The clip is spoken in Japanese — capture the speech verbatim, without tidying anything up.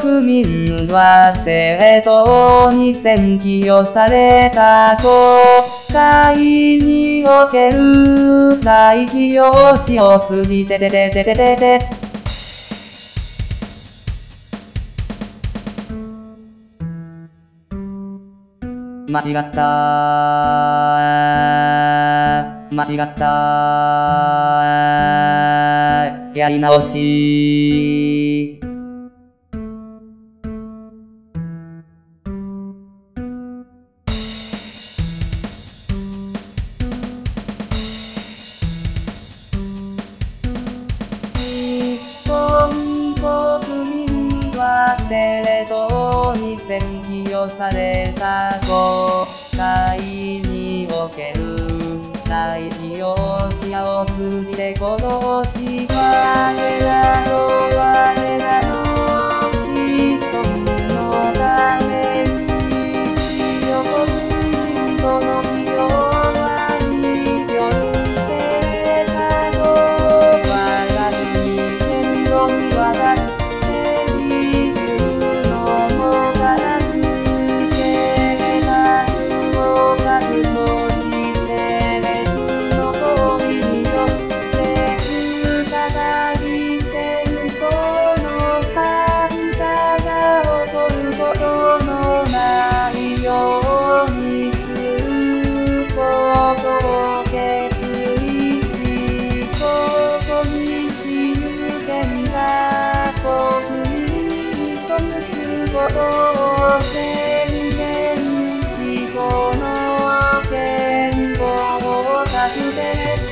国民は政党に選挙された国会における代表士を通じててててててて間違った間違ったやり直し日本国民は政党に選挙された国会における代表者を通じて今年我らの我らの子孫のために強国民との清和による成果を我が国戦後にわたって生きるのもから続けた不合格とし性別の行為によって再び戦争の惨禍が起こることのないようにすることを決意し、ここに真剣が国民に背くことを宣言し、この憲法を策定